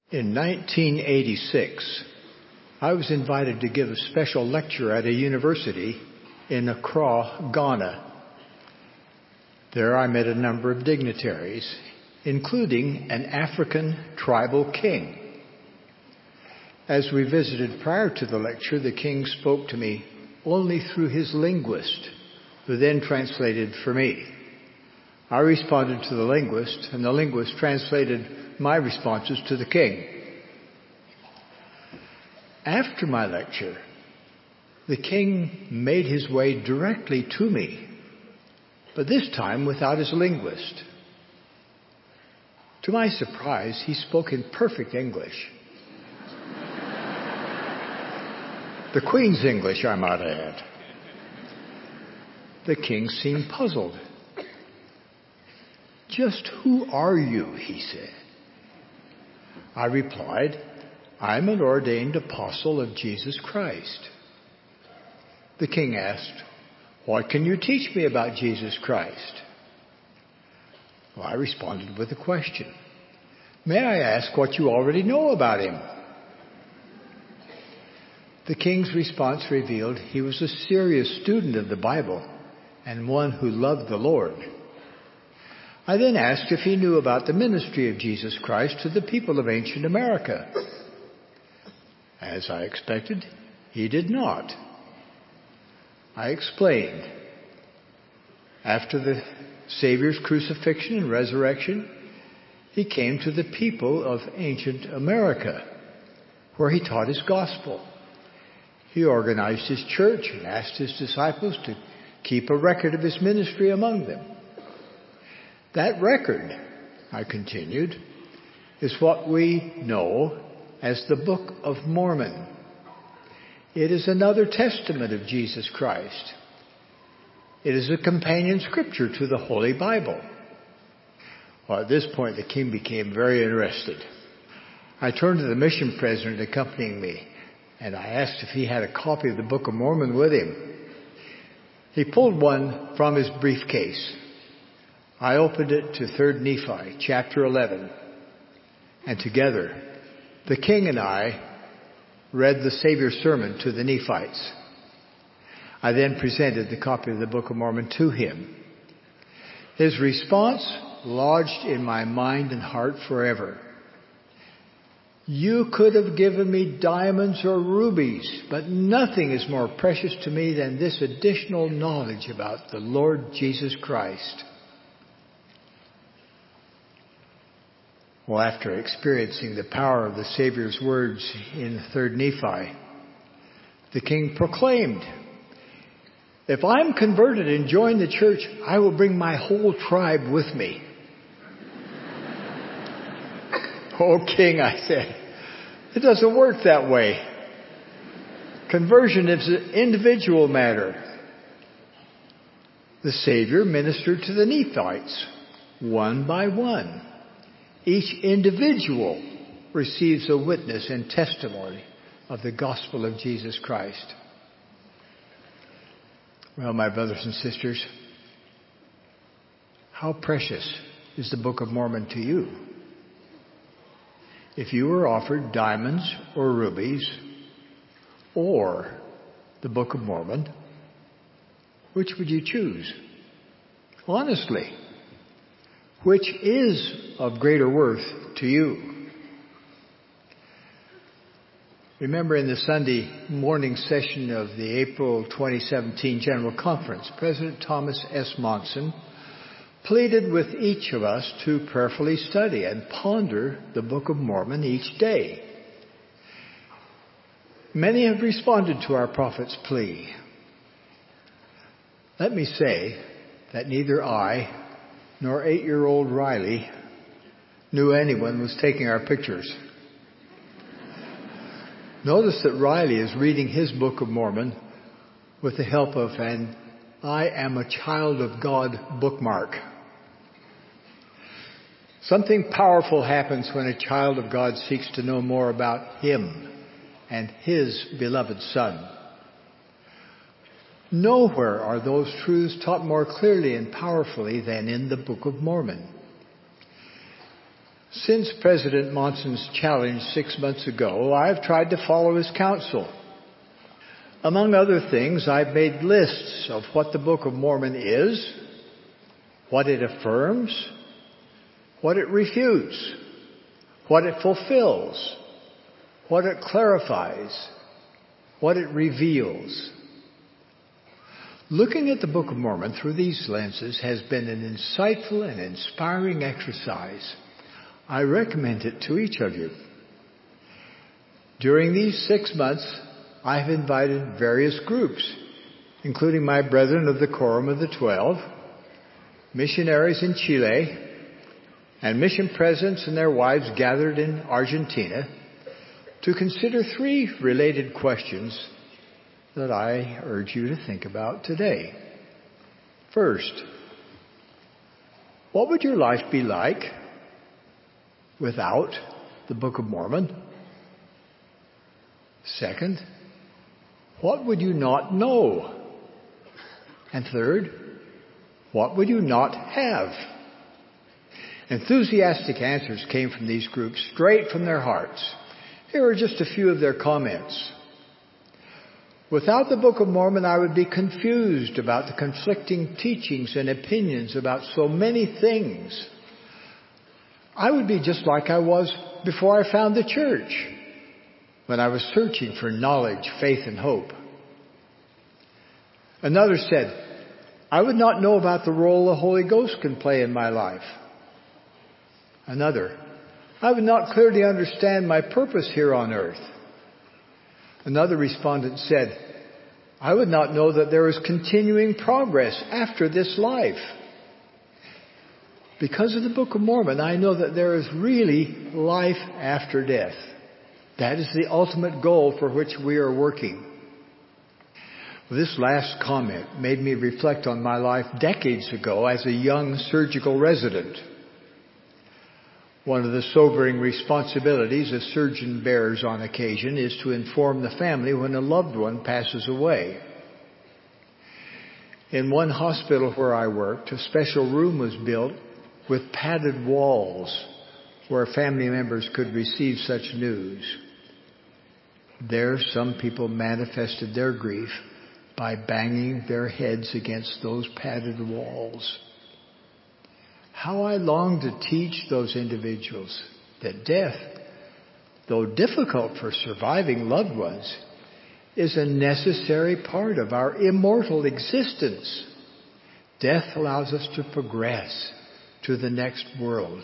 In 1986, I was invited to give a special lecture at a university in Accra, Ghana. There I met a number of dignitaries, including an African tribal king. As we visited prior to the lecture, the king spoke to me only through his linguist, who then translated for me. I responded to the linguist, and the linguist translated my responses to the king. After my lecture, the king made his way directly to me, but this time without his linguist. To my surprise, he spoke in perfect English. The Queen's English, I might add. The king seemed puzzled. "Just who are you?" he said. I replied, "I'm an ordained apostle of Jesus Christ." The king asked, "What can you teach me about Jesus Christ?" Well, I responded with a question. "May I ask what you already know about him?" The king's response revealed he was a serious student of the Bible and one who loved the Lord. I then asked if he knew about the ministry of Jesus Christ to the people of ancient America. As I expected, he did not. I explained. After the Savior's crucifixion and resurrection, he came to the people of ancient America, where he taught his gospel. He organized his church and asked his disciples to keep a record of his ministry among them. That record, I continued, is what we know as the Book of Mormon. It is another testament of Jesus Christ. It is a companion scripture to the Holy Bible. Well, at this point, the king became very interested. I turned to the mission president accompanying me, and I asked if he had a copy of the Book of Mormon with him. He pulled one from his briefcase. I opened it to 3 Nephi, chapter 11, and together, the king and I read the Savior's sermon to the Nephites. I then presented the copy of the Book of Mormon to him. His response lodged in my mind and heart forever. "You could have given me diamonds or rubies, but nothing is more precious to me than this additional knowledge about the Lord Jesus Christ." Well, after experiencing the power of the Savior's words in 3 Nephi, the king proclaimed, "If I'm converted and join the church, I will bring my whole tribe with me." "Oh, king," I said, "it doesn't work that way. Conversion is an individual matter." The Savior ministered to the Nephites, one by one. Each individual receives a witness and testimony of the gospel of Jesus Christ. Well, my brothers and sisters, how precious is the Book of Mormon to you? If you were offered diamonds or rubies or the Book of Mormon, which would you choose? Honestly, which is of greater worth to you? Remember, in the Sunday morning session of the April 2017 General Conference, President Thomas S. Monson pleaded with each of us to prayerfully study and ponder the Book of Mormon each day. Many have responded to our prophet's plea. Let me say that neither I nor 8-year-old Riley knew anyone was taking our pictures. Notice that Riley is reading his Book of Mormon with the help of an "I am a child of God" bookmark. Something powerful happens when a child of God seeks to know more about him and his beloved Son. Nowhere are those truths taught more clearly and powerfully than in the Book of Mormon. Since President Monson's challenge 6 months ago, I've tried to follow his counsel. Among other things, I've made lists of what the Book of Mormon is, what it affirms, what it refutes, what it fulfills, what it clarifies, what it reveals. Looking at the Book of Mormon through these lenses has been an insightful and inspiring exercise. I recommend it to each of you. During these 6 months, I have invited various groups, including my brethren of the Quorum of the 12, missionaries in Chile, and mission presidents and their wives gathered in Argentina to consider 3 related questions that I urge you to think about today. First, what would your life be like without the Book of Mormon? Second, what would you not know? And third, what would you not have? Enthusiastic answers came from these groups straight from their hearts. Here are just a few of their comments. Without the Book of Mormon, I would be confused about the conflicting teachings and opinions about so many things. I would be just like I was before I found the church, when I was searching for knowledge, faith, and hope. Another said, I would not know about the role the Holy Ghost can play in my life. Another, I would not clearly understand my purpose here on earth. Another respondent said, I would not know that there is continuing progress after this life. Because of the Book of Mormon, I know that there is really life after death. That is the ultimate goal for which we are working. This last comment made me reflect on my life decades ago as a young surgical resident. One of the sobering responsibilities a surgeon bears on occasion is to inform the family when a loved one passes away. In one hospital where I worked, a special room was built with padded walls where family members could receive such news. There, some people manifested their grief by banging their heads against those padded walls. How I long to teach those individuals that death, though difficult for surviving loved ones, is a necessary part of our immortal existence. Death allows us to progress to the next world.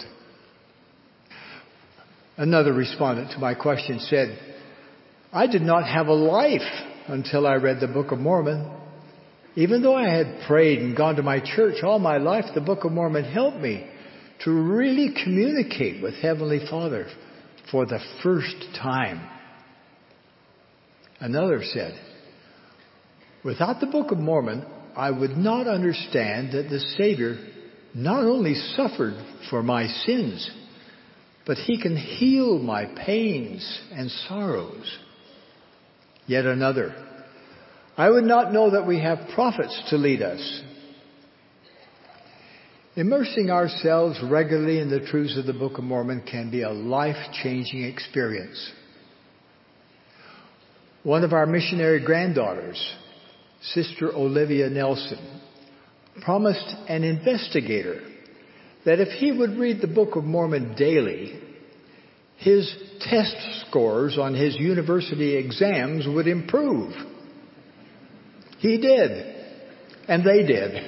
Another respondent to my question said, I did not have a life until I read the Book of Mormon. Even though I had prayed and gone to my church all my life, the Book of Mormon helped me to really communicate with Heavenly Father for the first time. Another said, without the Book of Mormon, I would not understand that the Savior not only suffered for my sins, but He can heal my pains and sorrows. Yet another, I would not know that we have prophets to lead us. Immersing ourselves regularly in the truths of the Book of Mormon can be a life-changing experience. One of our missionary granddaughters, Sister Olivia Nelson, promised an investigator that if he would read the Book of Mormon daily, his test scores on his university exams would improve. He did. And they did.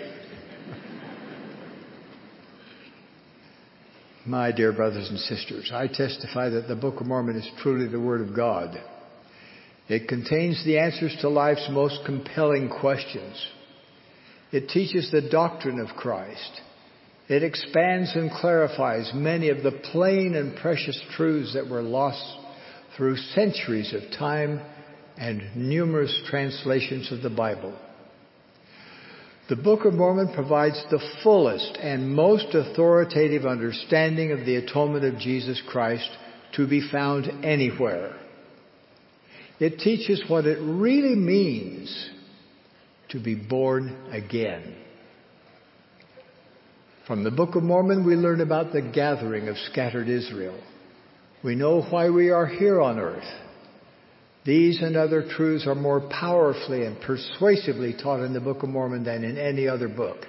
My dear brothers and sisters, I testify that the Book of Mormon is truly the Word of God. It contains the answers to life's most compelling questions. It teaches the doctrine of Christ. It expands and clarifies many of the plain and precious truths that were lost through centuries of time and numerous translations of the Bible. The Book of Mormon provides the fullest and most authoritative understanding of the atonement of Jesus Christ to be found anywhere. It teaches what it really means to be born again. From the Book of Mormon, we learn about the gathering of scattered Israel. We know why we are here on earth. These and other truths are more powerfully and persuasively taught in the Book of Mormon than in any other book.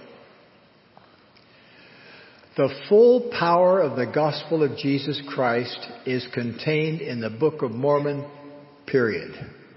The full power of the gospel of Jesus Christ is contained in the Book of Mormon, period.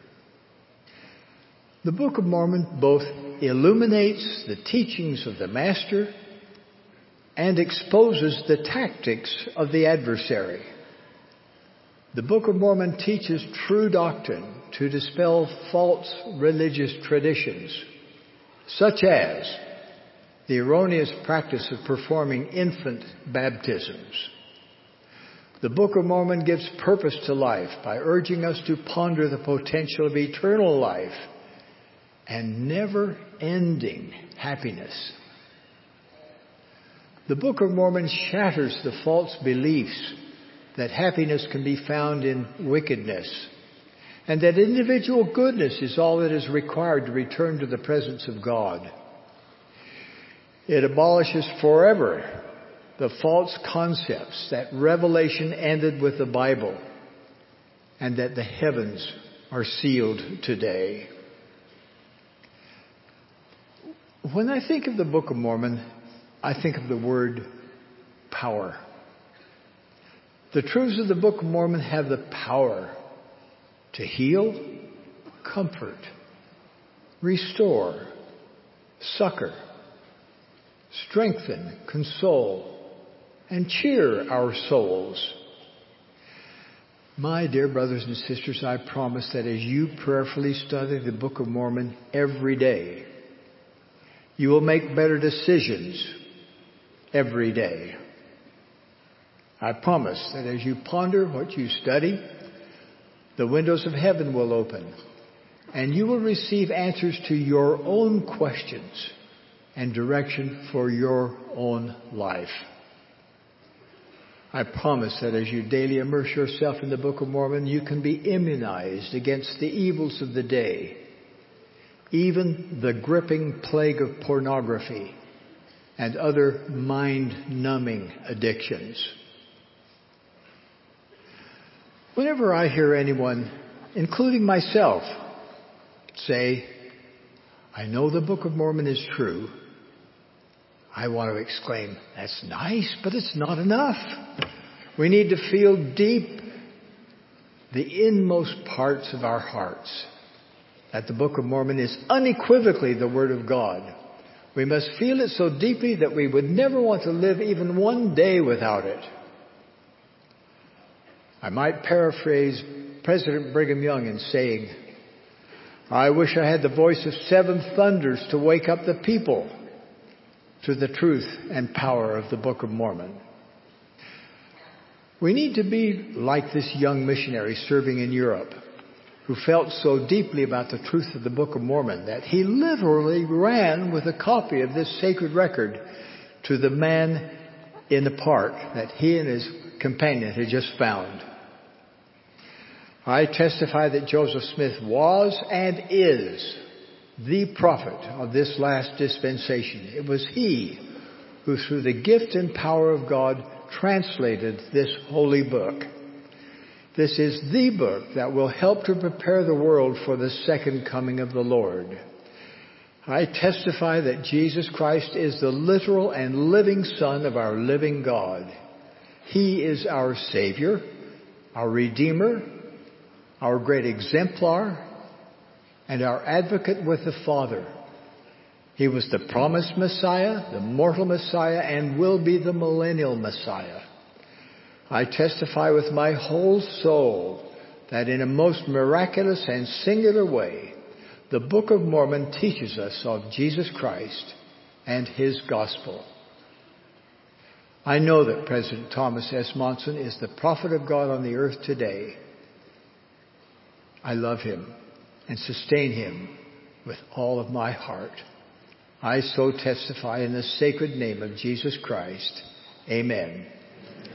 The Book of Mormon both illuminates the teachings of the Master and exposes the tactics of the adversary. The Book of Mormon teaches true doctrine to dispel false religious traditions, such as the erroneous practice of performing infant baptisms. The Book of Mormon gives purpose to life by urging us to ponder the potential of eternal life and never-ending happiness. The Book of Mormon shatters the false beliefs that happiness can be found in wickedness and that individual goodness is all that is required to return to the presence of God. It abolishes forever the false concepts that Revelation ended with the Bible and that the heavens are sealed today. When I think of the Book of Mormon, I think of the word power. The truths of the Book of Mormon have the power to heal, comfort, restore, succor, strengthen, console, and cheer our souls. My dear brothers and sisters, I promise that as you prayerfully study the Book of Mormon every day, you will make better decisions every day. I promise that as you ponder what you study, the windows of heaven will open and you will receive answers to your own questions and direction for your own life. I promise that as you daily immerse yourself in the Book of Mormon, you can be immunized against the evils of the day, even the gripping plague of pornography and other mind-numbing addictions. Whenever I hear anyone, including myself, say, "I know the Book of Mormon is true," I want to exclaim, "That's nice, but it's not enough." We need to feel deep the inmost parts of our hearts that the Book of Mormon is unequivocally the Word of God. We must feel it so deeply that we would never want to live even one day without it. I might paraphrase President Brigham Young in saying, "I wish I had the voice of seven thunders to wake up the people to the truth and power of the Book of Mormon." We need to be like this young missionary serving in Europe, who felt so deeply about the truth of the Book of Mormon that he literally ran with a copy of this sacred record to the man in the park that he and his companion had just found. I testify that Joseph Smith was and is the prophet of this last dispensation. It was he who, through the gift and power of God, translated this holy book. This is the book that will help to prepare the world for the second coming of the Lord. I testify that Jesus Christ is the literal and living Son of our living God. He is our Savior, our Redeemer, our great exemplar, and our advocate with the Father. He was the promised Messiah, the mortal Messiah, and will be the millennial Messiah. I testify with my whole soul that in a most miraculous and singular way, the Book of Mormon teaches us of Jesus Christ and His gospel. I know that President Thomas S. Monson is the prophet of God on the earth today. I love him and sustain him with all of my heart. I so testify in the sacred name of Jesus Christ. Amen.